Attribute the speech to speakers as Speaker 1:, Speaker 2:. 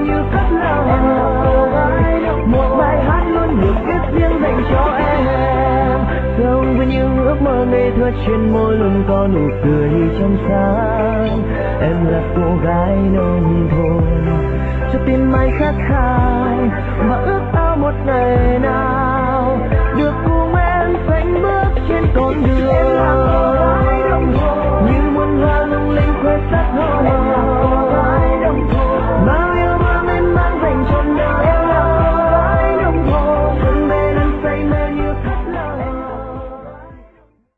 Speaker 1: như cất lời. Em là cô gái, một bài hát luôn được viết riêng dành cho em. Sống với những ước mơ ngây thơ trên môi luôn có nụ cười trong sáng. Em là cô gái nông thôn cho tim anh khát khao và ước ao một ngày nào được cùng em sánh bước trên con đường. Em là cô gái nông thôn